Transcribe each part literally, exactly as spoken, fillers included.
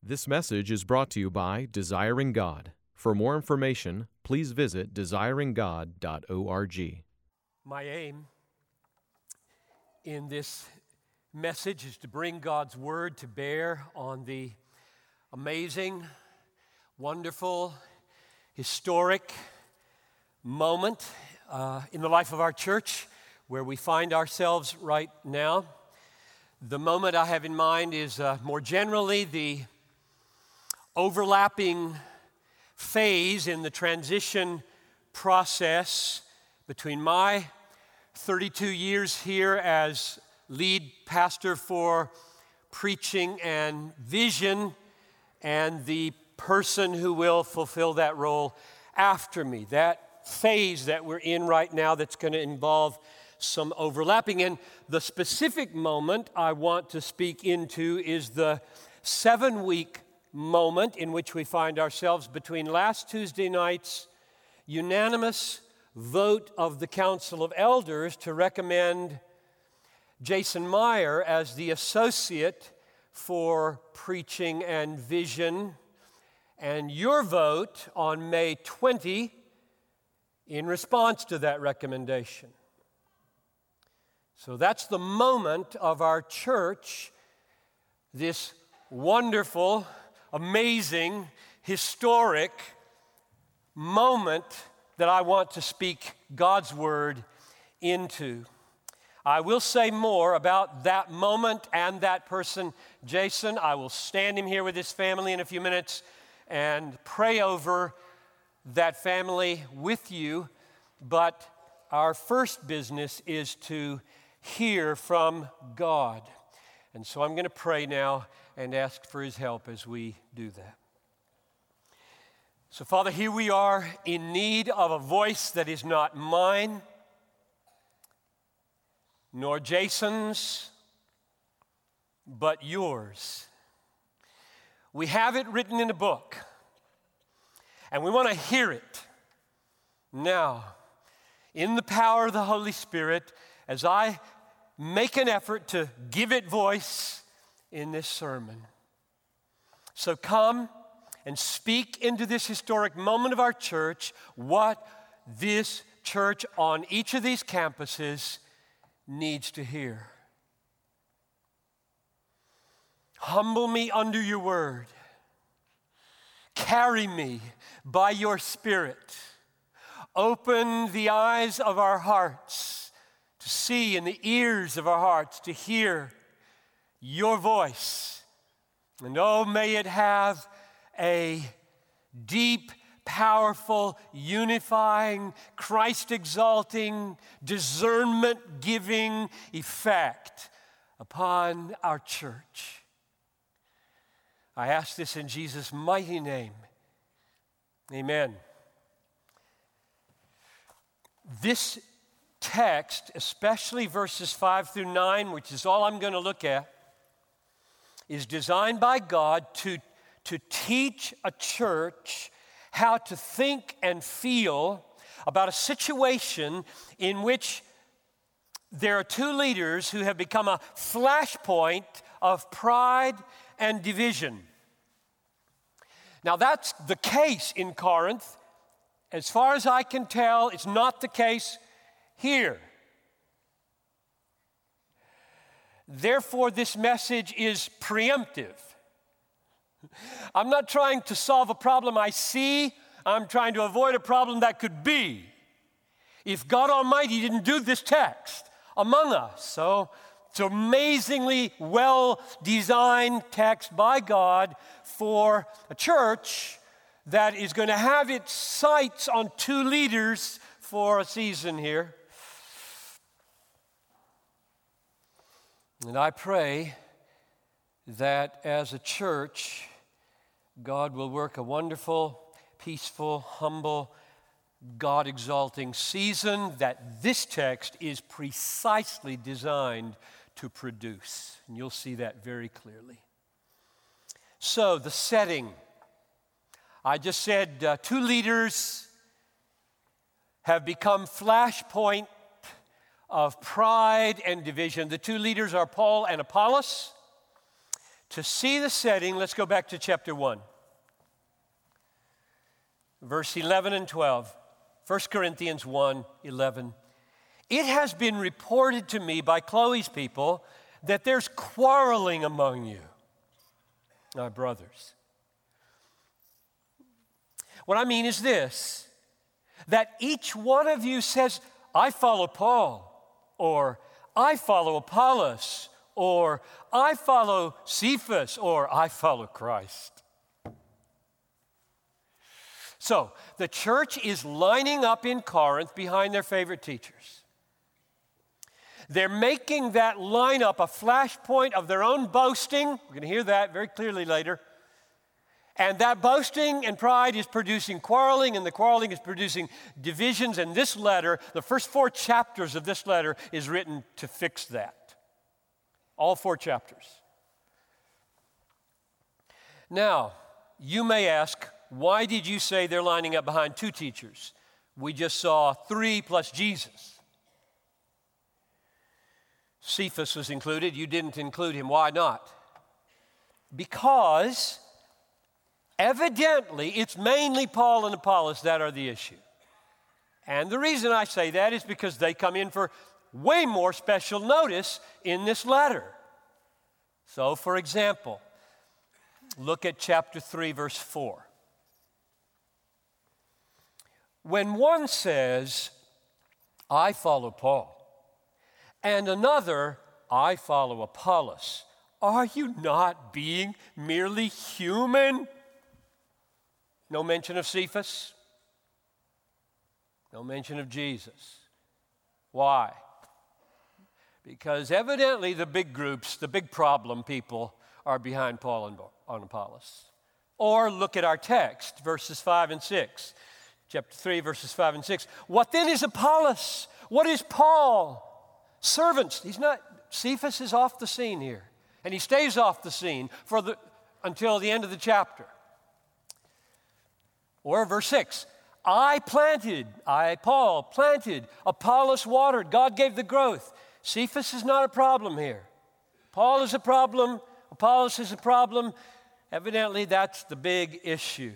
This message is brought to you by Desiring God. For more information, please visit desiring god dot org. My aim in this message is to bring God's Word to bear on the amazing, wonderful, historic moment uh, in the life of our church where we find ourselves right now. The moment I have in mind is uh, more generally the overlapping phase in the transition process between my thirty-two years here as lead pastor for preaching and vision and the person who will fulfill that role after me. That phase that we're in right now that's going to involve some overlapping. And the specific moment I want to speak into is the seven-week moment in which we find ourselves between last Tuesday night's unanimous vote of the Council of Elders to recommend Jason Meyer as the associate for preaching and vision, and your vote on May twentieth in response to that recommendation. So that's the moment of our church, this wonderful, amazing, historic moment that I want to speak God's word into. I will say more about that moment and that person, Jason. I will stand him here with his family in a few minutes and pray over that family with you. But our first business is to hear from God. And so I'm going to pray now and ask for his help as we do that. So, Father, here we are in need of a voice that is not mine, nor Jason's, but yours. We have it written in a book, and we want to hear it now in the power of the Holy Spirit as I make an effort to give it voice in this sermon. So come and speak into this historic moment of our church what this church on each of these campuses needs to hear. Humble me under your word. Carry me by your Spirit. Open the eyes of our hearts to see and the ears of our hearts to hear your voice. And oh, may it have a deep, powerful, unifying, Christ-exalting, discernment-giving effect upon our church. I ask this in Jesus' mighty name. Amen. This text, especially verses five through nine, which is all I'm going to look at, is designed by God to, to teach a church how to think and feel about a situation in which there are two leaders who have become a flashpoint of pride and division. Now, that's the case in Corinth. As far as I can tell, it's not the case here. Therefore, this message is preemptive. I'm not trying to solve a problem I see. I'm trying to avoid a problem that could be if God Almighty didn't do this text among us. So it's an amazingly well-designed text by God for a church that is going to have its sights on two leaders for a season here. And I pray that as a church, God will work a wonderful, peaceful, humble, God-exalting season that this text is precisely designed to produce. And you'll see that very clearly. So, the setting. I just said uh, two leaders have become flashpoint of pride and division. The two leaders are Paul and Apollos. To see the setting, let's go back to chapter one. Verse eleven and twelve. First Corinthians one, eleven. It has been reported to me by Chloe's people that there's quarreling among you, our brothers. What I mean is this, that each one of you says, I follow Paul, or I follow Apollos, or I follow Cephas, or I follow Christ. So, the church is lining up in Corinth behind their favorite teachers. They're making that lineup a flashpoint of their own boasting. We're going to hear that very clearly later. And that boasting and pride is producing quarreling, and the quarreling is producing divisions. And this letter, the first four chapters of this letter, is written to fix that. All four chapters. Now, you may ask, why did you say they're lining up behind two teachers? We just saw three plus Jesus. Cephas was included. You didn't include him. Why not? Because evidently it's mainly Paul and Apollos that are the issue. And the reason I say that is because they come in for way more special notice in this letter. So, for example, look at chapter three, verse four. When one says, I follow Paul, and another, I follow Apollos, are you not being merely human? No mention of Cephas. No mention of Jesus. Why? Because evidently the big groups, the big problem people, are behind Paul and Apollos. Or look at our text, verses five and six. Chapter three, verses five and six. What then is Apollos? What is Paul? Servants. He's not, Cephas is off the scene here. And he stays off the scene for the, until the end of the chapter. Or verse six. I planted, I, Paul, planted, Apollos watered, God gave the growth. Cephas is not a problem here. Paul is a problem, Apollos is a problem. Evidently, that's the big issue.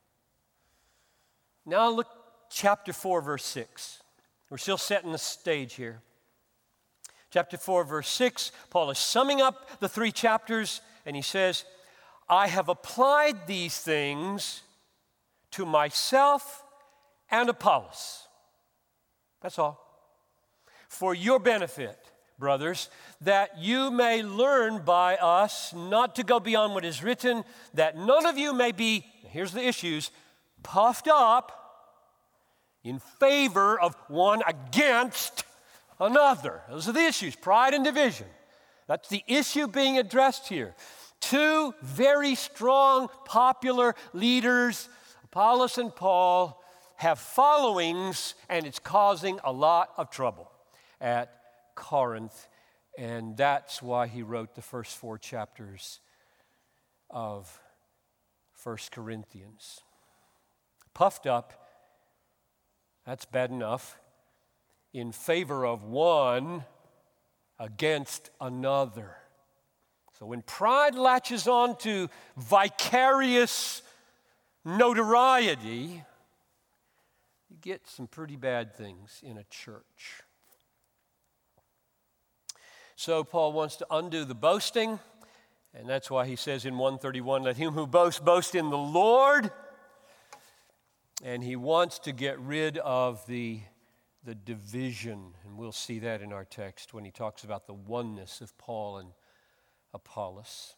Now look, chapter four, verse six. We're still setting the stage here. Chapter four, verse six, Paul is summing up the three chapters, and he says, I have applied these things to myself and Apollos. That's all. For your benefit, brothers, that you may learn by us not to go beyond what is written, that none of you may be, here's the issues, puffed up in favor of one against another. Those are the issues, pride and division. That's the issue being addressed here. Two very strong, popular leaders, Apollos and Paul, have followings, and it's causing a lot of trouble at Corinth. And that's why he wrote the first four chapters of First Corinthians. Puffed up, that's bad enough, in favor of one against another. So when pride latches on to vicarious notoriety, you get some pretty bad things in a church. So Paul wants to undo the boasting, and that's why he says in one thirty-one, let him who boasts boast in the Lord. And he wants to get rid of the, the division, and we'll see that in our text when he talks about the oneness of Paul and Apollos.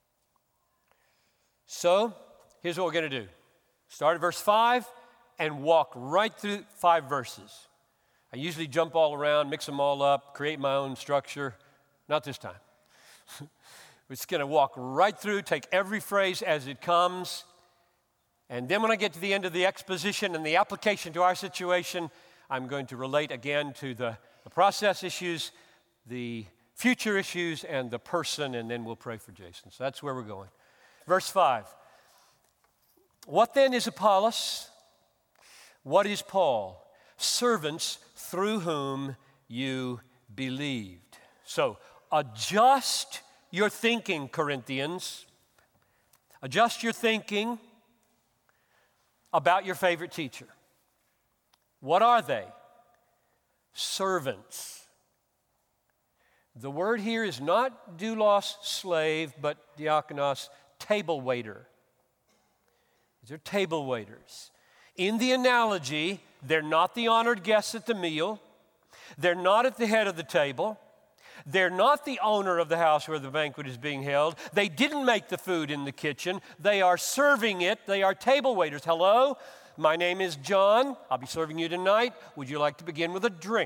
So, here's what we're going to do. Start at verse five and walk right through five verses. I usually jump all around, mix them all up, create my own structure. Not this time. We're just going to walk right through, take every phrase as it comes, and then when I get to the end of the exposition and the application to our situation, I'm going to relate again to the, the process issues, the future issues, and the person, and then we'll pray for Jason. So that's where we're going. Verse five. What then is Apollos? What is Paul? Servants through whom you believed. So, a just your thinking, Corinthians. Adjust your thinking about your favorite teacher. What are they? Servants. The word here is not doulos, slave, but diakonos, table waiter. These are table waiters. In the analogy, they're not the honored guests at the meal. They're not at the head of the table. They're not the owner of the house where the banquet is being held. They didn't make the food in the kitchen. They are serving it. They are table waiters. Hello, my name is John. I'll be serving you tonight. Would you like to begin with a drink?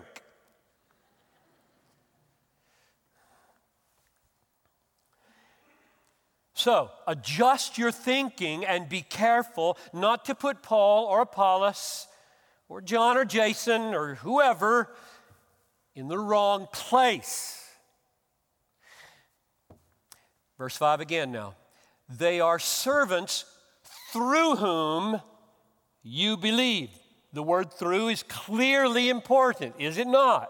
So, adjust your thinking and be careful not to put Paul or Apollos or John or Jason or whoever in the wrong place. Verse five again now. They are servants through whom you believe. The word through is clearly important, is it not?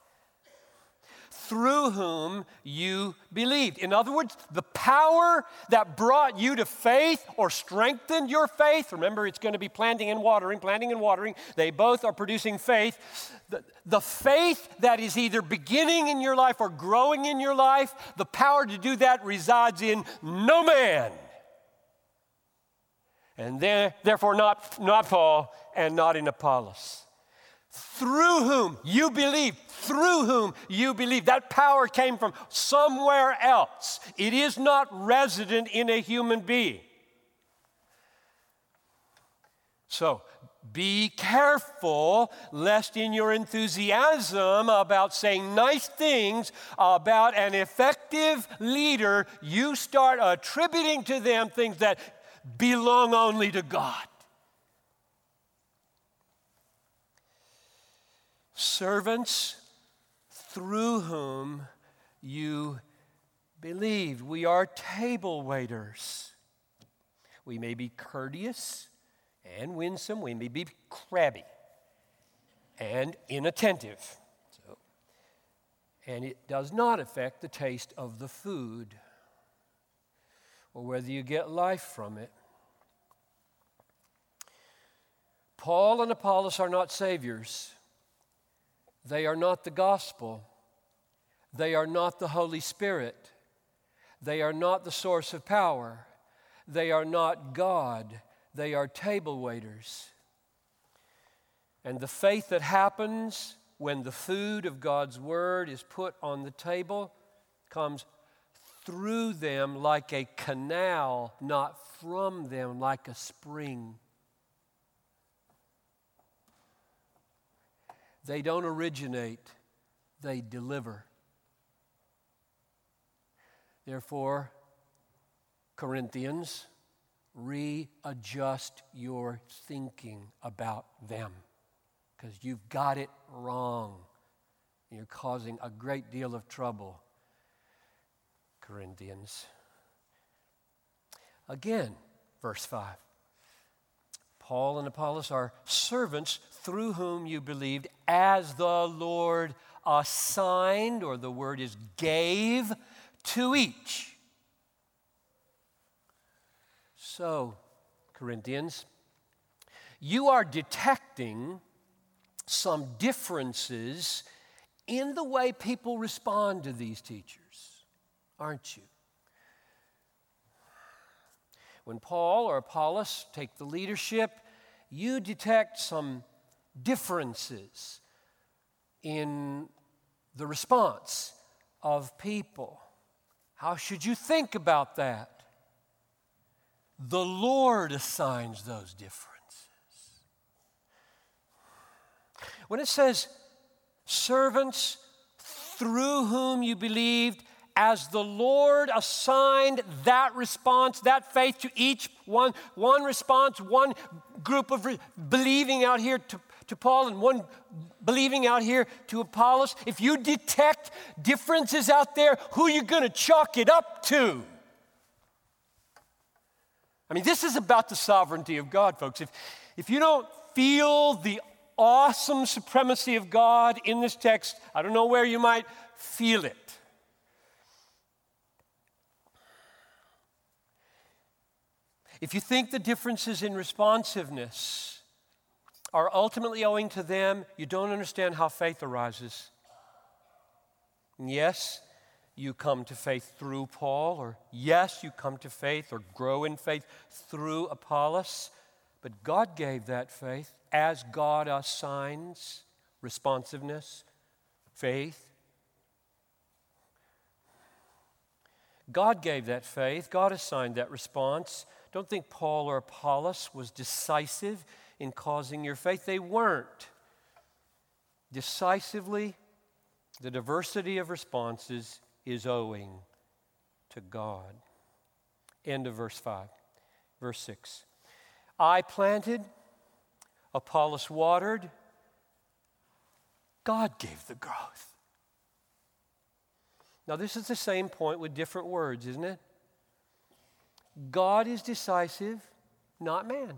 Through whom you believed. In other words, the power that brought you to faith or strengthened your faith, remember it's going to be planting and watering, planting and watering, they both are producing faith. The, the faith that is either beginning in your life or growing in your life, the power to do that resides in no man. And then, therefore not, not Paul and not in Apollos. Through whom you believe, through whom you believe. That power came from somewhere else. It is not resident in a human being. So, be careful lest in your enthusiasm about saying nice things about an effective leader, you start attributing to them things that belong only to God. Servants through whom you believed. We are table waiters. We may be courteous and winsome. We may be crabby and inattentive. So, and it does not affect the taste of the food or whether you get life from it. Paul and Apollos are not saviors. They are not the gospel. They are not the Holy Spirit. They are not the source of power. They are not God. They are table waiters. And the faith that happens when the food of God's word is put on the table comes through them like a canal, not from them like a spring. They don't originate, they deliver. Therefore, Corinthians, readjust your thinking about them because you've got it wrong. You're causing a great deal of trouble, Corinthians. Again, verse five. Paul and Apollos are servants through whom you believed as the Lord assigned, or the word is gave, to each. So, Corinthians, you are detecting some differences in the way people respond to these teachers, aren't you? When Paul or Apollos take the leadership, you detect some differences in the response of people. How should you think about that? The Lord assigns those differences. When it says, servants through whom you believed, as the Lord assigned that response, that faith to each one, one response, one group of re- believing out here to, to Paul and one believing out here to Apollos. If you detect differences out there, who are you going to chalk it up to? I mean, this is about the sovereignty of God, folks. If, if you don't feel the awesome supremacy of God in this text, I don't know where you might feel it. If you think the differences in responsiveness are ultimately owing to them, you don't understand how faith arises. And yes, you come to faith through Paul, or yes, you come to faith or grow in faith through Apollos, but God gave that faith as God assigns responsiveness, faith. God gave that faith. God assigned that response. Don't think Paul or Apollos was decisive in causing your faith. They weren't. Decisively, the diversity of responses is owing to God. End of verse five. Verse six. I planted, Apollos watered, God gave the growth. Now, this is the same point with different words, isn't it? God is decisive, not man.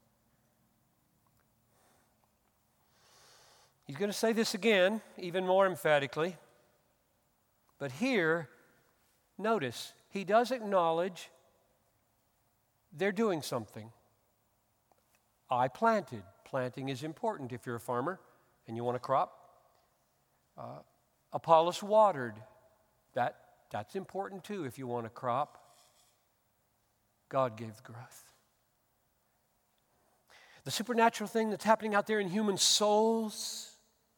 He's going to say this again, even more emphatically. But here, notice, he does acknowledge they're doing something. I planted. Planting is important if you're a farmer and you want a crop. Uh, Apollos watered. That, that's important too if you want a crop. God gave the growth. The supernatural thing that's happening out there in human souls.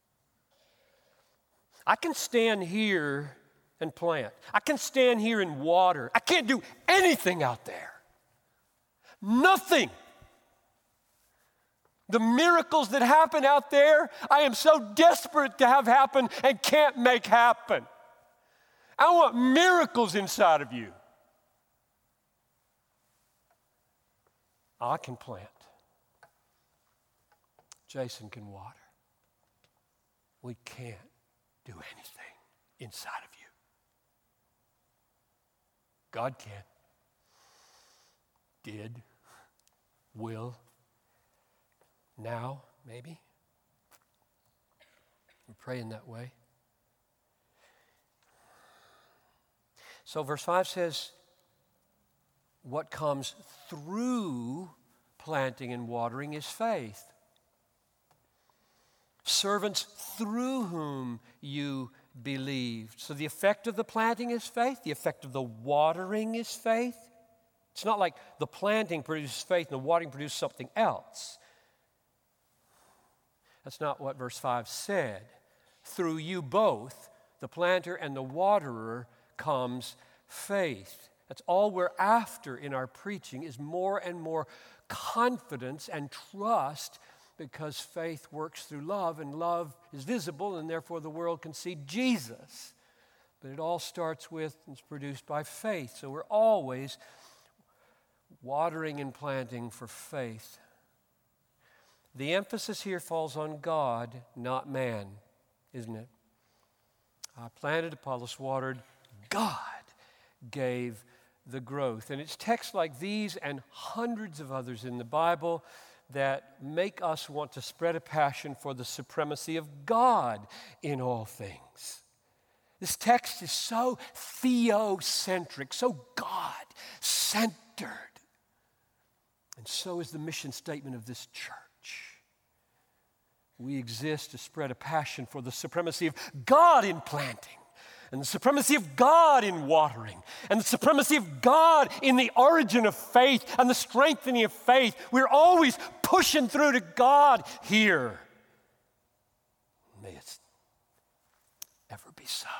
I can stand here and plant. I can stand here and water. I can't do anything out there. Nothing. The miracles that happen out there, I am so desperate to have happen and can't make happen. I want miracles inside of you. I can plant. Jason can water. We can't do anything inside of you. God can. Did. Will. Now, maybe. We're praying that way. So verse five says, what comes through planting and watering is faith. Servants through whom you believed. So the effect of the planting is faith. The effect of the watering is faith. It's not like the planting produces faith and the watering produces something else. That's not what verse five said. Through you both, the planter and the waterer, comes faith. That's all we're after in our preaching is more and more confidence and trust, because faith works through love, and love is visible, and therefore the world can see Jesus. But it all starts with and is produced by faith. So we're always watering and planting for faith. The emphasis here falls on God, not man, isn't it? I planted, Apollos watered, God gave the growth. And it's texts like these and hundreds of others in the Bible that make us want to spread a passion for the supremacy of God in all things. This text is so theocentric, so God-centered. And so is the mission statement of this church. We exist to spread a passion for the supremacy of God in planting, and the supremacy of God in watering, and the supremacy of God in the origin of faith and the strengthening of faith. We're always pushing through to God here. May it ever be so.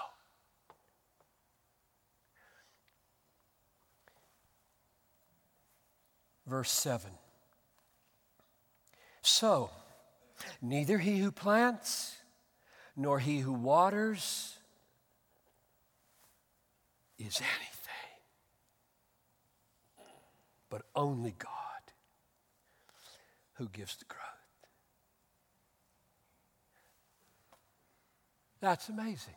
Verse seven. So, neither he who plants nor he who waters is anything, but only God who gives the growth. That's amazing.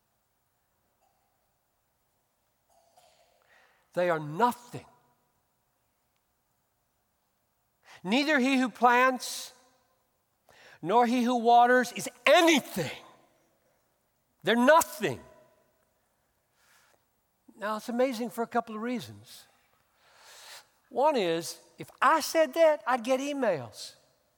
They are nothing. Neither he who plants nor he who waters is anything. They're nothing. Now, it's amazing for a couple of reasons. One is, if I said that, I'd get emails.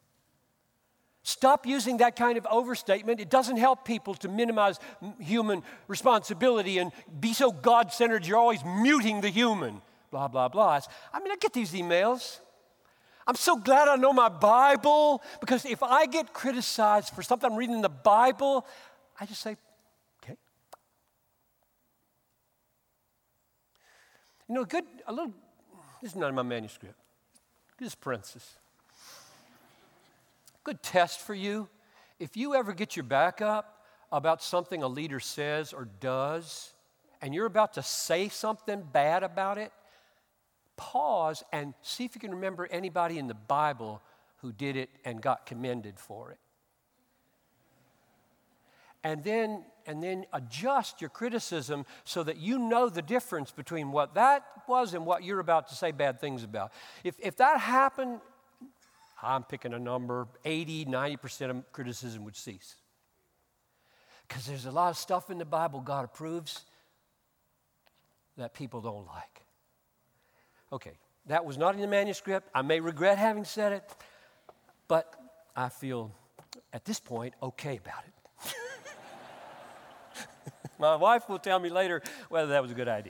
Stop using that kind of overstatement. It doesn't help people to minimize human responsibility and be so God-centered you're always muting the human. Blah, blah, blah. I mean, I get these emails. I'm so glad I know my Bible, because if I get criticized for something I'm reading in the Bible, I just say, okay. You know, a good, a little, this is not in my manuscript. This is parenthesis. Good test for you. If you ever get your back up about something a leader says or does, and you're about to say something bad about it, pause and see if you can remember anybody in the Bible who did it and got commended for it. And then, and then adjust your criticism so that you know the difference between what that was and what you're about to say bad things about. If, if that happened, I'm picking a number, eighty, ninety percent of criticism would cease. Because there's a lot of stuff in the Bible God approves that people don't like. Okay, that was not in the manuscript. I may regret having said it, but I feel at this point okay about it. My wife will tell me later whether that was a good idea.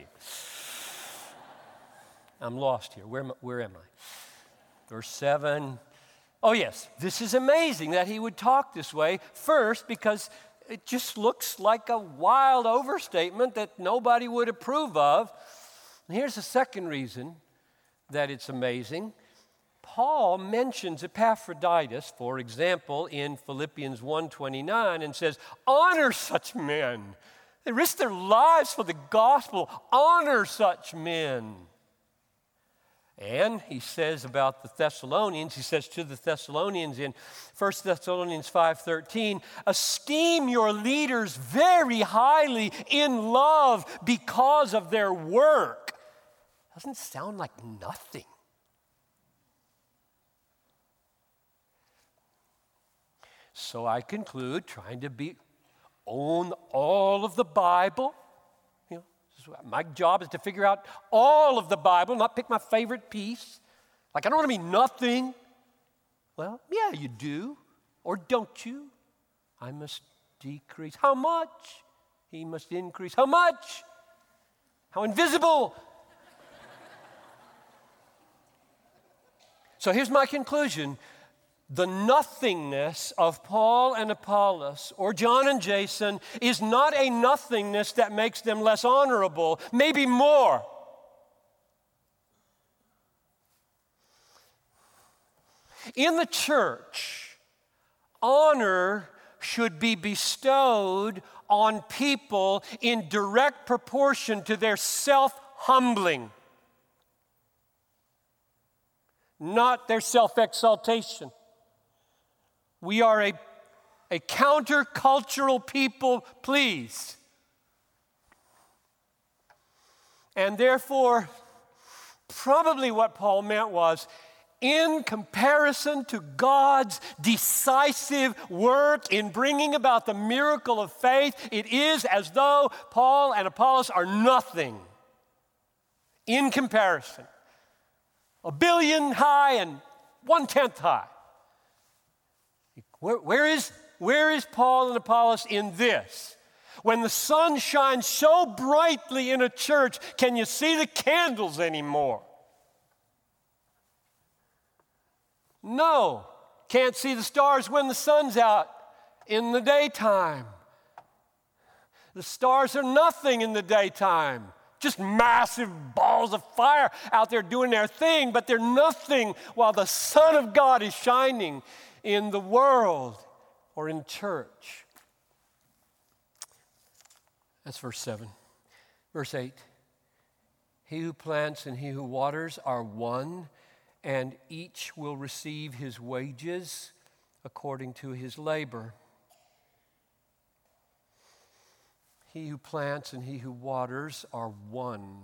I'm lost here. Where am I? Where am I? Verse seven. Oh, yes, this is amazing that he would talk this way. First, because it just looks like a wild overstatement that nobody would approve of. And here's the second reason that it's amazing. Paul mentions Epaphroditus, for example, in Philippians one twenty-nine, and says, honor such men. They risk their lives for the gospel. Honor such men. And he says about the Thessalonians, he says to the Thessalonians in First Thessalonians five thirteen, esteem your leaders very highly in love because of their work. Doesn't sound like nothing. So I conclude, trying to be own all of the Bible. You know, my job is to figure out all of the Bible, not pick my favorite piece. Like, I don't want to be nothing. Well, yeah, you do. Or don't you? I must decrease. How much? He must increase. How much? How invisible? So here's my conclusion. The nothingness of Paul and Apollos, or John and Jason, is not a nothingness that makes them less honorable, maybe more. In the church, honor should be bestowed on people in direct proportion to their self-humbling, not their self-exaltation. We are a, a countercultural people, please. And therefore, probably what Paul meant was, in comparison to God's decisive work in bringing about the miracle of faith, it is as though Paul and Apollos are nothing in comparison. A billion high and one-tenth high. Where, where, is, where is Paul and Apollos in this? When the sun shines so brightly in a church, can you see the candles anymore? No. Can't see the stars when the sun's out in the daytime. The stars are nothing in the daytime. Just massive balls of fire out there doing their thing, but they're nothing while the Son of God is shining in the world or in church. That's verse seven. Verse eight. He who plants and he who waters are one, and each will receive his wages according to his labor. He who plants and he who waters are one.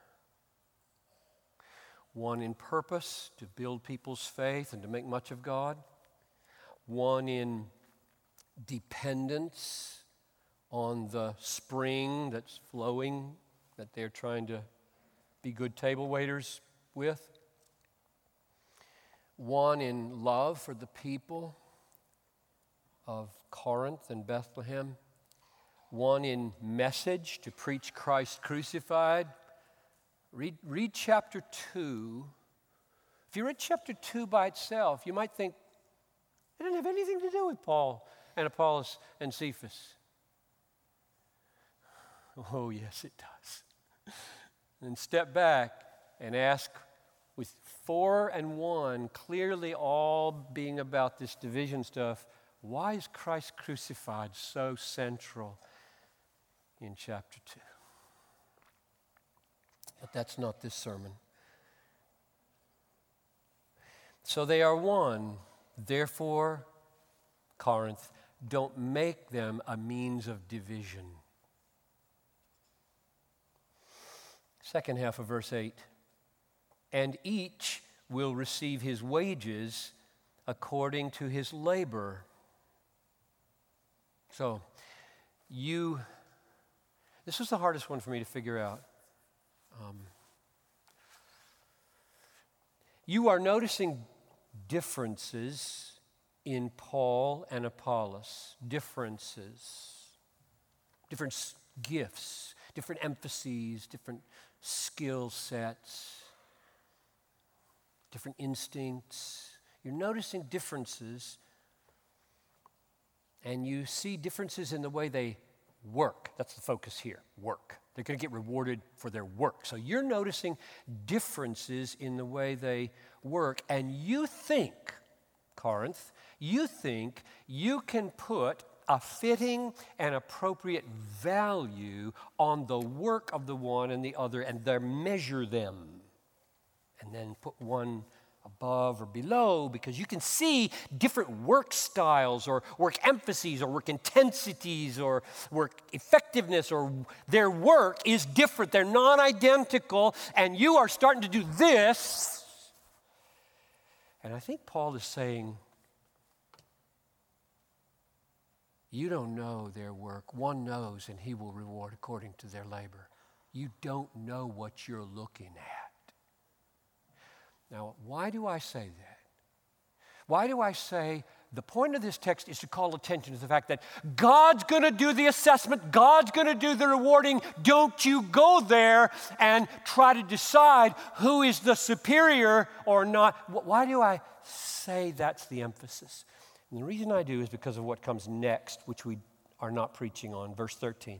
One in purpose to build people's faith and to make much of God. One in dependence on the spring that's flowing that they're trying to be good table waiters with. one in love for the people of Corinth and Bethlehem, one in message to preach Christ crucified. Read, read chapter two. If you read chapter two by itself, you might think it didn't have anything to do with Paul and Apollos and Cephas. Oh, yes, it does. And step back and ask, with four and one clearly all being about this division stuff, why is Christ crucified so central in chapter two? But that's not this sermon. So they are one. Therefore, Corinth, don't make them a means of division. Second half of verse eight. And each will receive his wages according to his labor. So, you, this was the hardest one for me to figure out. Um, you are noticing differences in Paul and Apollos. Differences. Different s- gifts, different emphases, different skill sets, different instincts. You're noticing differences, and you see differences in the way they work. That's the focus here, work. They're going to get rewarded for their work. So you're noticing differences in the way they work, and you think, Corinth, you think you can put a fitting and appropriate value on the work of the one and the other and then measure them and then put one above or below, because you can see different work styles or work emphases or work intensities or work effectiveness, or their work is different. They're not identical, and you are starting to do this. And I think Paul is saying, you don't know their work. One knows, and he will reward according to their labor. You don't know what you're looking at. Now, why do I say that? Why do I say the point of this text is to call attention to the fact that God's going to do the assessment, God's going to do the rewarding. Don't you go there and try to decide who is the superior or not. Why do I say that's the emphasis? And the reason I do is because of what comes next, which we are not preaching on, verse thirteen.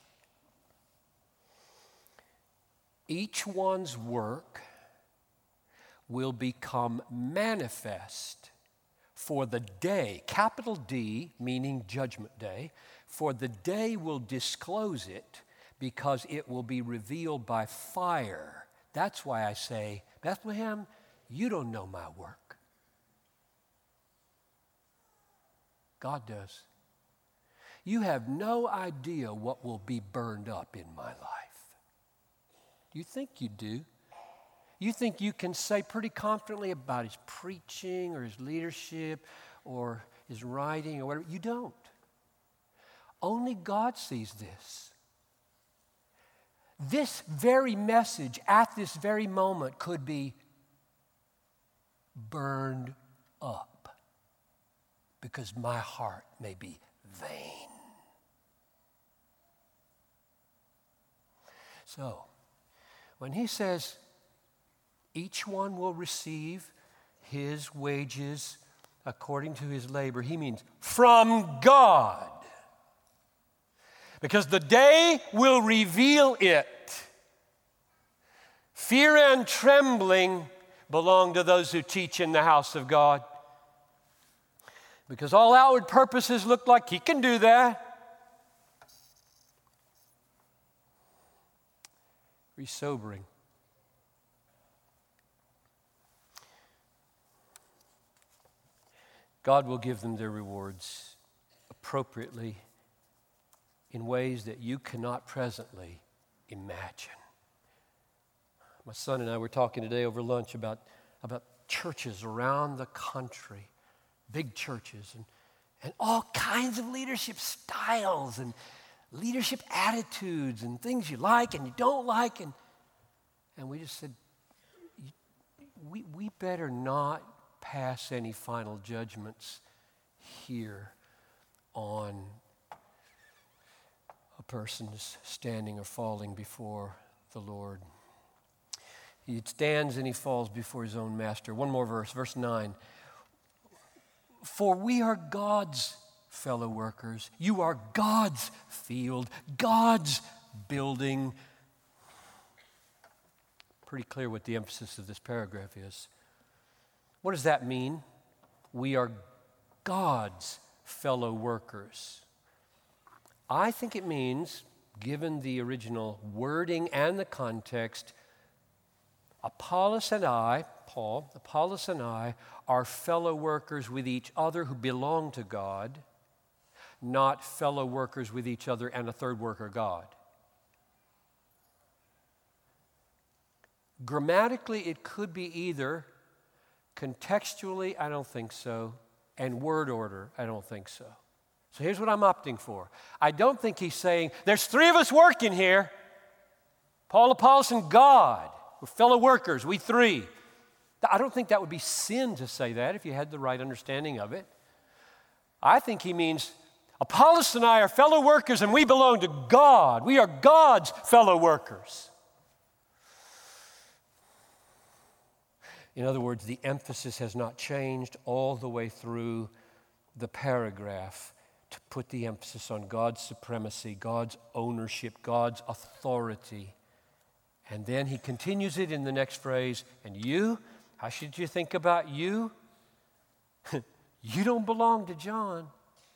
Each one's work will become manifest, for the day, capital D, meaning judgment day, for the day will disclose it, because it will be revealed by fire. That's why I say, Bethlehem, you don't know my work. God does. You have no idea what will be burned up in my life. You think you do. You think you can say pretty confidently about his preaching or his leadership or his writing or whatever. You don't. Only God sees this. This very message at this very moment could be burned up because my heart may be vain. So, when he says, each one will receive his wages according to his labor, he means from God. Because the day will reveal it. Fear and trembling belong to those who teach in the house of God. Because all outward purposes look like he can do that. Very sobering. God will give them their rewards appropriately in ways that you cannot presently imagine. My son and I were talking today over lunch about, about churches around the country, big churches, and, and all kinds of leadership styles and leadership attitudes and things you like and you don't like. And, and we just said, we, we better not pass any final judgments here on a person's standing or falling before the Lord. He stands and he falls before his own master. One more verse, verse nine. For we are God's fellow workers. You are God's field, God's building. Pretty clear what the emphasis of this paragraph is. What does that mean? We are God's fellow workers. I think it means, given the original wording and the context, Apollos and I, Paul, Apollos and I are fellow workers with each other who belong to God, not fellow workers with each other and a third worker, God. Grammatically, it could be either. Contextually, I don't think so. And word order, I don't think so. So here's what I'm opting for. I don't think he's saying, there's three of us working here. Paul, Apollos, and God. We're fellow workers, we three. I don't think that would be sin to say that if you had the right understanding of it. I think he means Apollos and I are fellow workers and we belong to God. We are God's fellow workers. In other words, the emphasis has not changed all the way through the paragraph to put the emphasis on God's supremacy, God's ownership, God's authority. And then he continues it in the next phrase, and you, how should you think about you? You don't belong to John.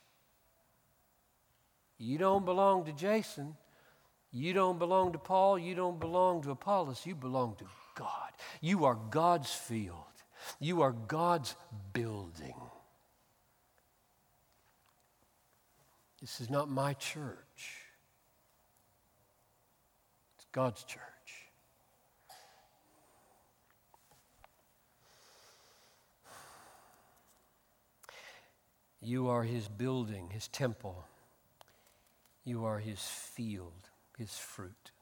You don't belong to Jason. You don't belong to Paul. You don't belong to Apollos. You belong to God. You are God's field. You are God's building. This is not my church. It's God's church. You are his building, his temple. You are his field, his fruit.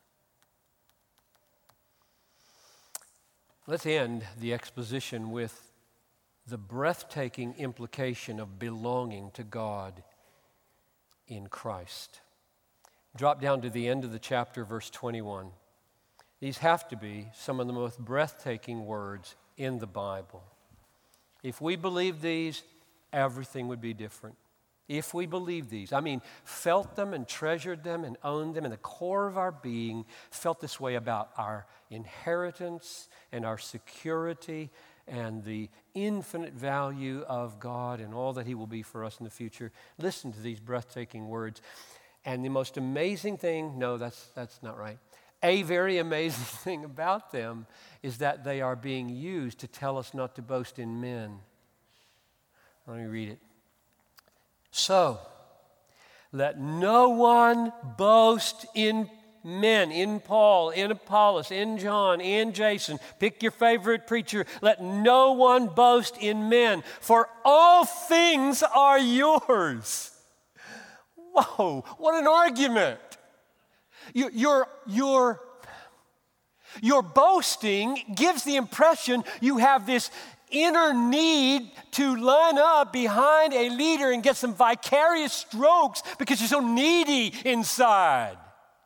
Let's end the exposition with the breathtaking implication of belonging to God in Christ. Drop down to the end of the chapter, verse twenty-one. These have to be some of the most breathtaking words in the Bible. If we believe these, everything would be different. If we believe these, I mean, felt them and treasured them and owned them in the core of our being, felt this way about our inheritance and our security and the infinite value of God and all that he will be for us in the future. Listen to these breathtaking words. And the most amazing thing, no, that's, that's not right. A very amazing thing about them is that they are being used to tell us not to boast in men. Let me read it. So, let no one boast in men, in Paul, in Apollos, in John, in Jason. Pick your favorite preacher. Let no one boast in men, for all things are yours. Whoa, what an argument. You, you're, you're, your boasting gives the impression you have this inner need to line up behind a leader and get some vicarious strokes because you're so needy inside.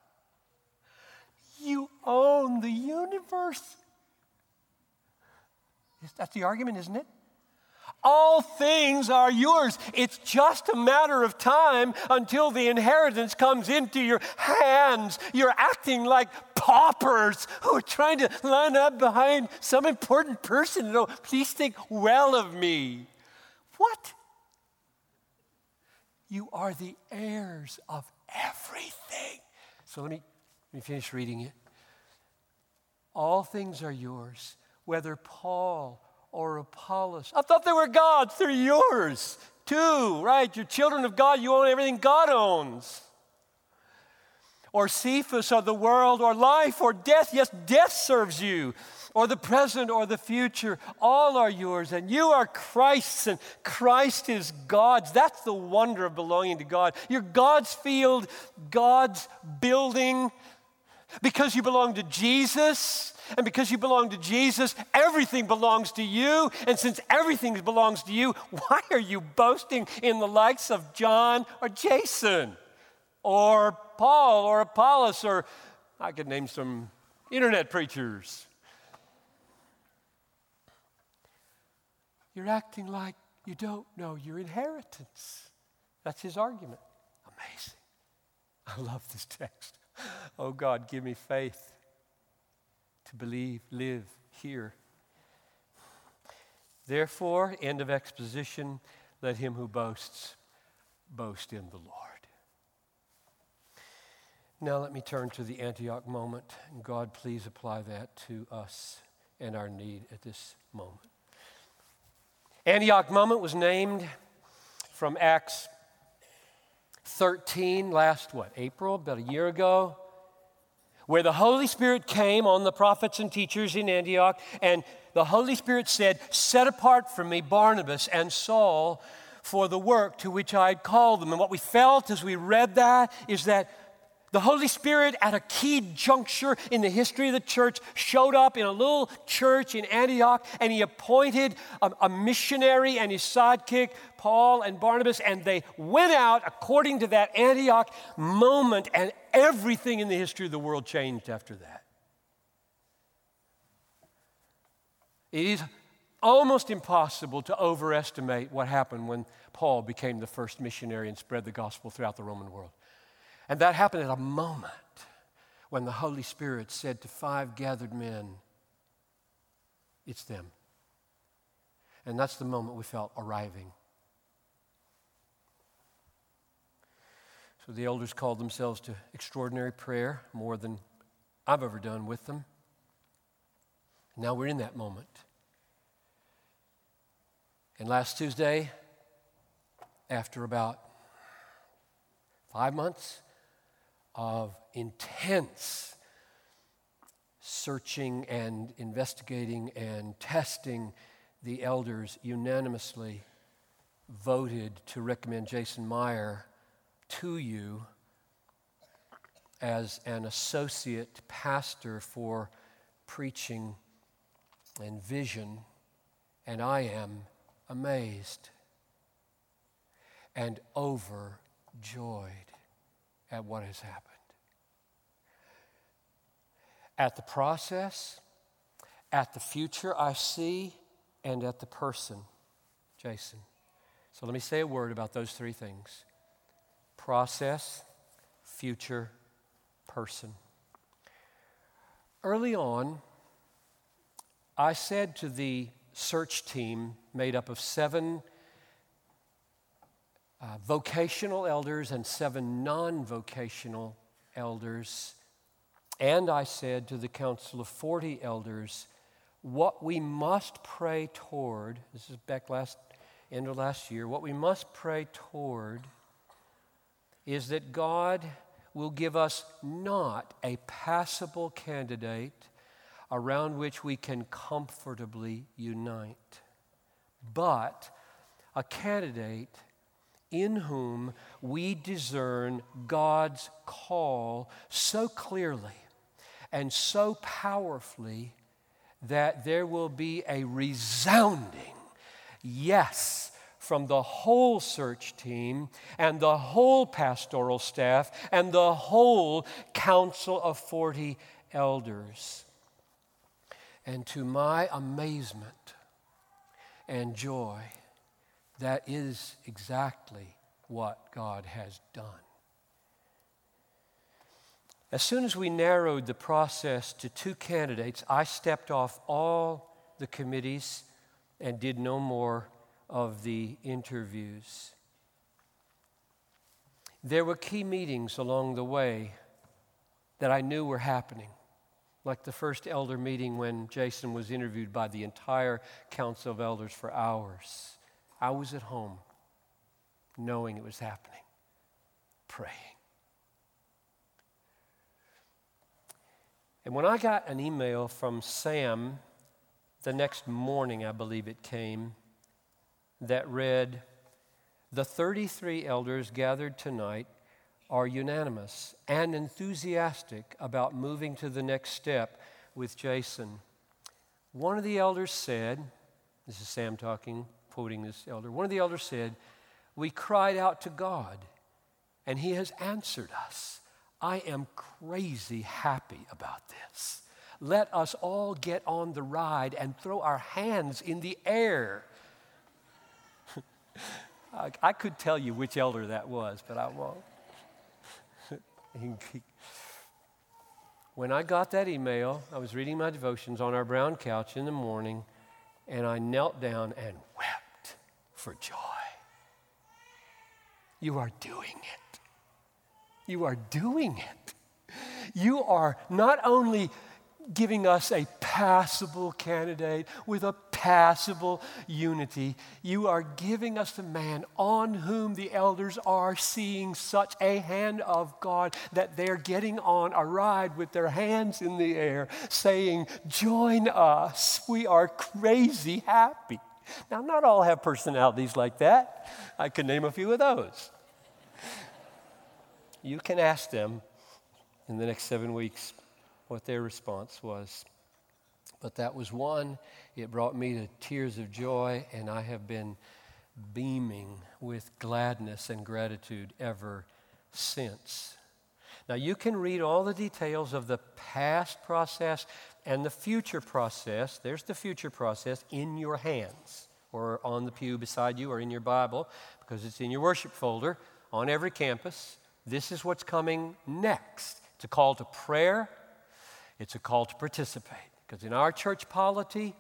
You own the universe. That's the argument, isn't it? All things are yours. It's just a matter of time until the inheritance comes into your hands. You're acting like paupers who are trying to line up behind some important person. You know, please think well of me. What? You are the heirs of everything. So let me, let me finish reading it. All things are yours, whether Paul or Apollos. I thought they were God's. They're yours too, right? You're children of God. You own everything God owns. Or Cephas, or the world, or life, or death. Yes, death serves you. Or the present, or the future. All are yours, and you are Christ's, and Christ is God's. That's the wonder of belonging to God. You're God's field, God's building. Because you belong to Jesus, And because you belong to Jesus, everything belongs to you. And since everything belongs to you, why are you boasting in the likes of John or Jason or Paul or Apollos, or I could name some internet preachers? You're acting like you don't know your inheritance. That's his argument. Amazing. I love this text. Oh God, give me faith to believe, live, hear. Therefore, end of exposition, let him who boasts boast in the Lord. Now let me turn to the Antioch moment, and God, please apply that to us and our need at this moment. Antioch moment was named from Acts thirteen, last what, April, about a year ago, where the Holy Spirit came on the prophets and teachers in Antioch, and the Holy Spirit said, set apart for me Barnabas and Saul for the work to which I had called them. And what we felt as we read that is that the Holy Spirit, at a key juncture in the history of the church, showed up in a little church in Antioch, and he appointed a, a missionary and his sidekick, Paul and Barnabas, and they went out according to that Antioch moment, and everything in the history of the world changed after that. It is almost impossible to overestimate what happened when Paul became the first missionary and spread the gospel throughout the Roman world. And that happened at a moment when the Holy Spirit said to five gathered men, it's them. And that's the moment we felt arriving. So the elders called themselves to extraordinary prayer, more than I've ever done with them. Now we're in that moment. And last Tuesday, after about five months of intense searching and investigating and testing, the elders unanimously voted to recommend Jason Meyer to you as an associate pastor for preaching and vision, and I am amazed and overjoyed at what has happened. At the process, at the future I see, and at the person, Jason. So let me say a word about those three things. Process, future, person. Early on, I said to the search team made up of seven Uh, vocational elders and seven non-vocational elders. And I said to the council of forty elders, what we must pray toward, this is back last, end of last year, what we must pray toward is that God will give us not a passable candidate around which we can comfortably unite, but a candidate in whom we discern God's call so clearly and so powerfully that there will be a resounding yes from the whole search team and the whole pastoral staff and the whole council of forty elders. And to my amazement and joy, that is exactly what God has done. As soon as we narrowed the process to two candidates, I stepped off all the committees and did no more of the interviews. There were key meetings along the way that I knew were happening, like the first elder meeting when Jason was interviewed by the entire council of elders for hours. I was at home, knowing it was happening, praying. And when I got an email from Sam, the next morning, I believe it came, that read, the thirty-three elders gathered tonight are unanimous and enthusiastic about moving to the next step with Jason. One of the elders said, this is Sam talking, quoting this elder, one of the elders said, "We cried out to God, and He has answered us. I am crazy happy about this. Let us all get on the ride and throw our hands in the air." I, I could tell you which elder that was, but I won't. When I got that email, I was reading my devotions on our brown couch in the morning, and I knelt down and wept for joy. You are doing it. You are doing it. You are not only giving us a passable candidate with a passable unity, you are giving us the man on whom the elders are seeing such a hand of God that they're getting on a ride with their hands in the air, saying, "Join us. We are crazy happy." Now, not all have personalities like that. I could name a few of those. You can ask them in the next seven weeks what their response was. But that was one. It brought me to tears of joy, and I have been beaming with gladness and gratitude ever since. Now, you can read all the details of the past process and the future process. There's the future process in your hands or on the pew beside you or in your Bible, because it's in your worship folder on every campus. This is what's coming next. It's a call to prayer. It's a call to participate. Because in our church polity,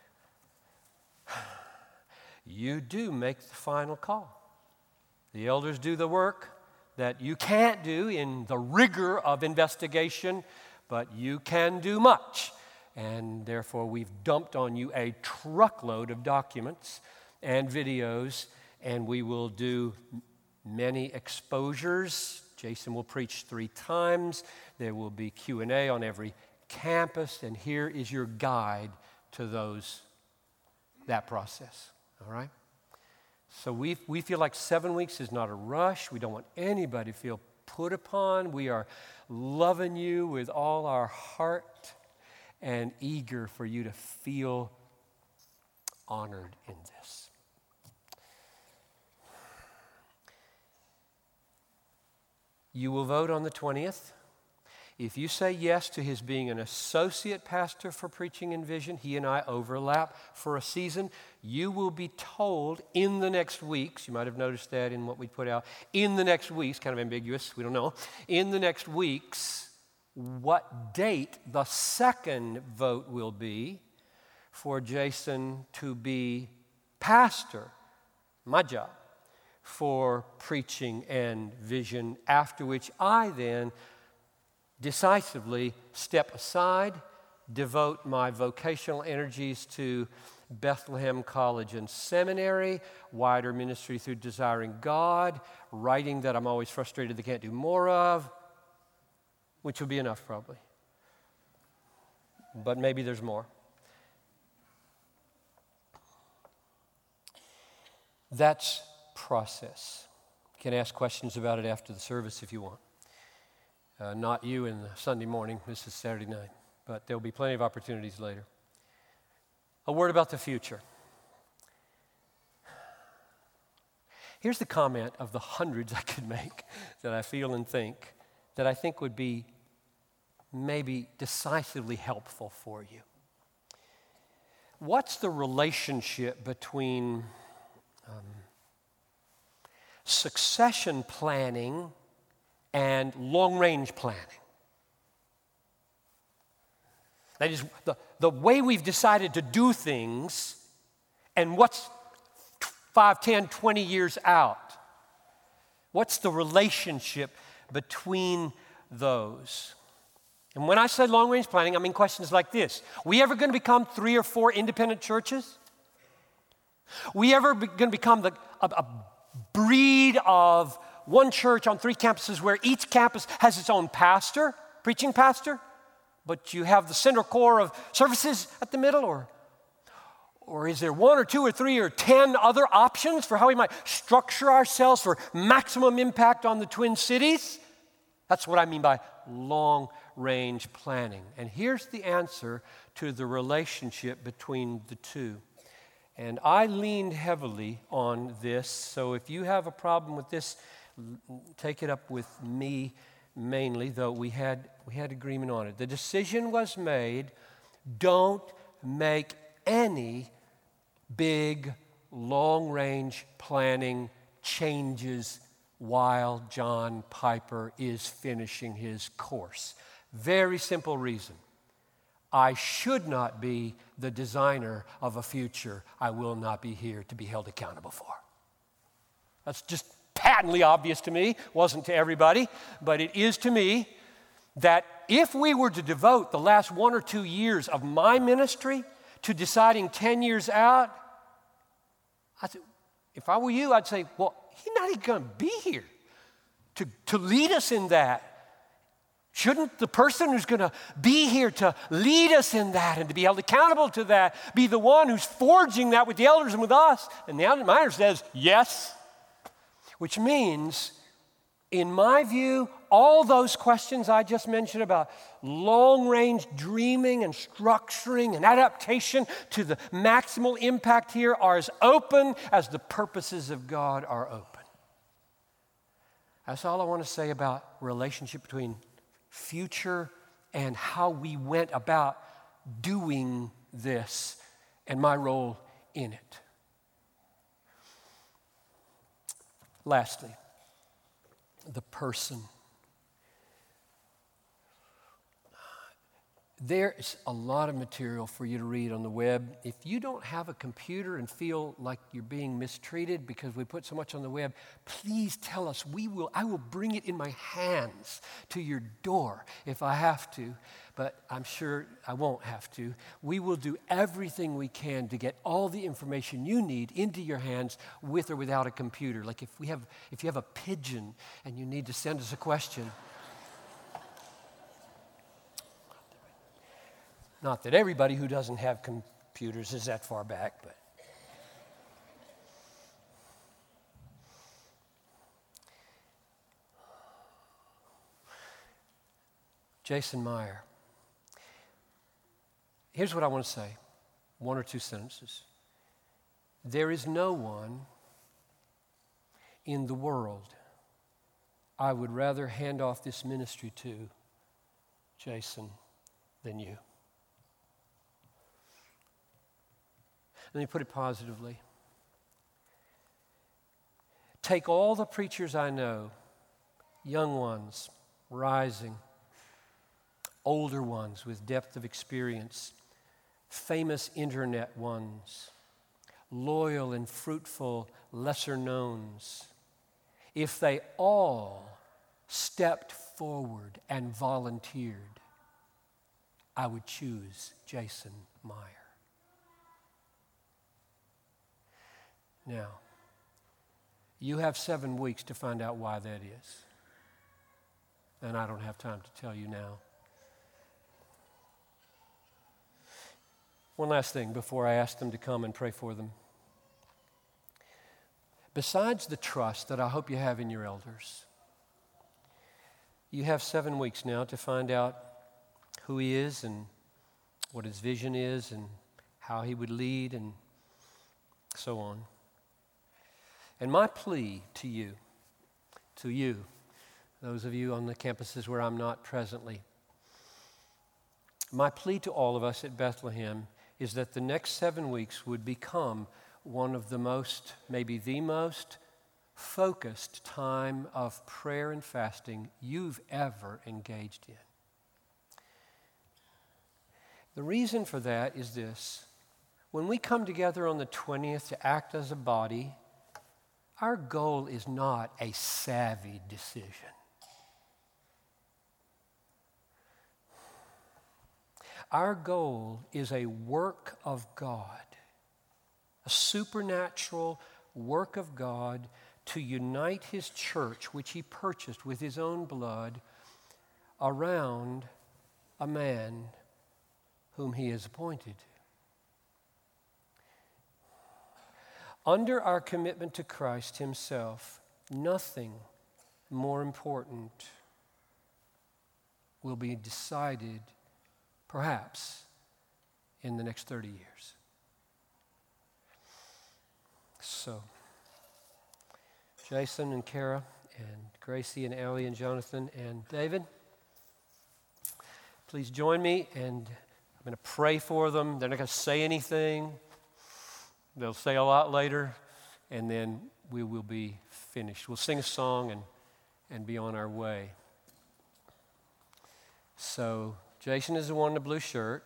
you do make the final call. The elders do the work that you can't do in the rigor of investigation, but you can do much. And therefore, we've dumped on you a truckload of documents and videos, and we will do many exposures. Jason will preach three times. There will be Q and A on every campus, and here is your guide to those, that process, all right? So we we feel like seven weeks is not a rush. We don't want anybody to feel put upon. We are loving you with all our heart and eager for you to feel honored in this. You will vote on the twentieth. If you say yes to his being an associate pastor for Preaching and Vision, he and I overlap for a season. You will be told in the next weeks, you might have noticed that in what we put out, in the next weeks, kind of ambiguous, we don't know, in the next weeks, what date the second vote will be for Jason to be pastor, my job, for Preaching and Vision, after which I then decisively step aside, devote my vocational energies to Bethlehem College and Seminary, wider ministry through Desiring God, writing that I'm always frustrated they can't do more of, which will be enough probably. But maybe there's more. That's process. You can ask questions about it after the service if you want. Uh, not you in the Sunday morning, this is Saturday night, but there'll be plenty of opportunities later. A word about the future. Here's the comment of the hundreds I could make that I feel and think that I think would be maybe decisively helpful for you. What's the relationship between um, succession planning and long-range planning? That is, the, the way we've decided to do things and what's five, ten, twenty years out. What's the relationship between those? And when I say long-range planning, I mean questions like this. We ever going to become three or four independent churches? We ever be, going to become the, a, a breed of one church on three campuses where each campus has its own pastor, preaching pastor, but you have the central core of services at the middle? Or, or is there one or two or three or ten other options for how we might structure ourselves for maximum impact on the Twin Cities? That's what I mean by long-range planning. And here's the answer to the relationship between the two. And I leaned heavily on this, so if you have a problem with this, take it up with me mainly, though we had, we had agreement on it. The decision was made, don't make any big, long-range planning changes while John Piper is finishing his course. Very simple reason. I should not be the designer of a future I will not be here to be held accountable for. That's just patently obvious to me. Wasn't to everybody, but it is to me that if we were to devote the last one or two years of my ministry to deciding ten years out, I said, if I were you, I'd say, well, he's not even going to be here to, to lead us in that. Shouldn't the person who's going to be here to lead us in that and to be held accountable to that be the one who's forging that with the elders and with us? And the elder minor says, yes. Which means, in my view, all those questions I just mentioned about long-range dreaming and structuring and adaptation to the maximal impact here are as open as the purposes of God are open. That's all I want to say about relationship between future and how we went about doing this and my role in it. Lastly, the person. There's a lot of material for you to read on the web. If you don't have a computer and feel like you're being mistreated because we put so much on the web, please tell us. We will. I will bring it in my hands to your door if I have to, but I'm sure I won't have to. We will do everything we can to get all the information you need into your hands with or without a computer. Like if we have, if you have a pigeon and you need to send us a question. Not that everybody who doesn't have computers is that far back, but. Jason Meyer. Here's what I want to say, one or two sentences. There is no one in the world I would rather hand off this ministry to, Jason, than you. Let me put it positively. Take all the preachers I know, young ones, rising, older ones with depth of experience, famous internet ones, loyal and fruitful lesser knowns. If they all stepped forward and volunteered, I would choose Jason Meyer. Now, you have seven weeks to find out why that is. And I don't have time to tell you now. One last thing before I ask them to come and pray for them. Besides the trust that I hope you have in your elders, you have seven weeks now to find out who he is and what his vision is and how he would lead and so on. And my plea to you, to you, those of you on the campuses where I'm not presently, my plea to all of us at Bethlehem is that the next seven weeks would become one of the most, maybe the most focused time of prayer and fasting you've ever engaged in. The reason for that is this. When we come together on the twentieth to act as a body, our goal is not a savvy decision. Our goal is a work of God, a supernatural work of God to unite his church, which he purchased with his own blood, around a man whom he has appointed. Under our commitment to Christ himself, nothing more important will be decided perhaps in the next thirty years. So, Jason and Kara and Gracie and Ellie and Jonathan and David, please join me, and I'm going to pray for them. They're not going to say anything. They'll say a lot later, and then we will be finished. We'll sing a song and, and be on our way. So, Jason is the one in the blue shirt.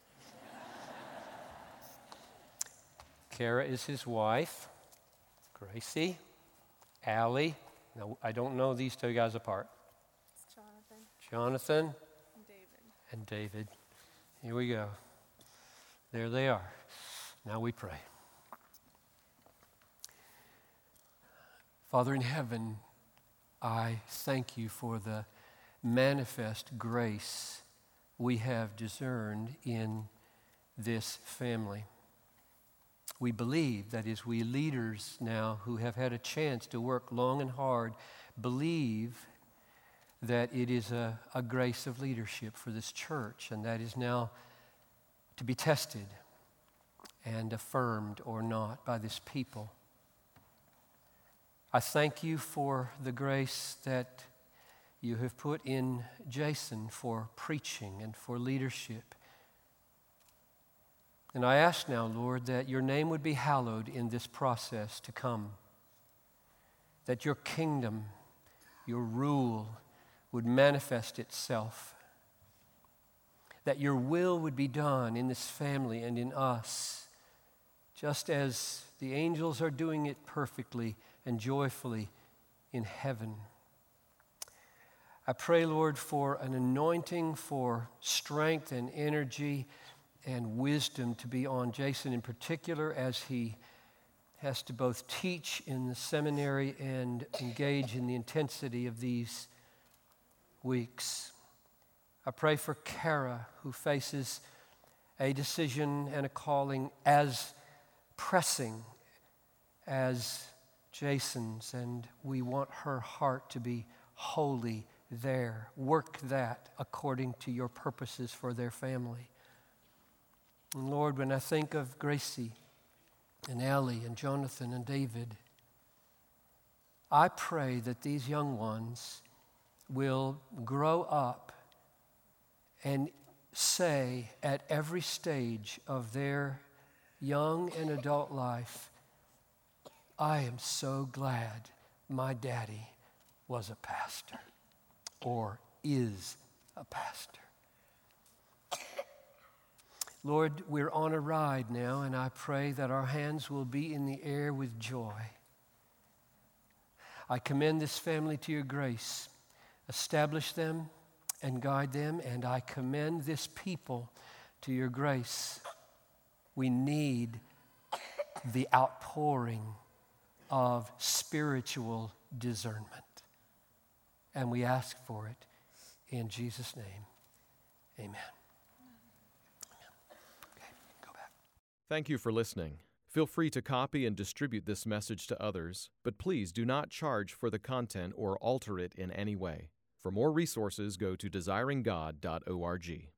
Kara is his wife. Gracie, Allie. Now, I don't know these two guys apart. It's Jonathan. Jonathan. And David. And David. Here we go. There they are. Now we pray. Father in heaven, I thank you for the manifest grace we have discerned in this family. We believe, that is, we leaders now who have had a chance to work long and hard, believe that it is a, a grace of leadership for this church, and that is now to be tested and affirmed or not by this people. I thank you for the grace that you have put in Jason for preaching and for leadership. And I ask now, Lord, that your name would be hallowed in this process to come, that your kingdom, your rule would manifest itself, that your will would be done in this family and in us, just as the angels are doing it perfectly and joyfully in heaven. I pray, Lord, for an anointing for strength and energy and wisdom to be on Jason in particular as he has to both teach in the seminary and engage in the intensity of these weeks. I pray for Kara, who faces a decision and a calling as pressing as Jason's, and we want her heart to be wholly there. Work that according to your purposes for their family. And Lord, when I think of Gracie and Ellie and Jonathan and David, I pray that these young ones will grow up and say at every stage of their young and adult life, I am so glad my daddy was a pastor or is a pastor. Lord, we're on a ride now, and I pray that our hands will be in the air with joy. I commend this family to your grace. Establish them and guide them, and I commend this people to your grace. We need the outpouring of spiritual discernment, and we ask for it in Jesus' name. Amen. Thank you for listening. Feel free to copy and distribute this message to others, but please do not charge for the content or alter it in any way. For more resources, go to desiring god dot org.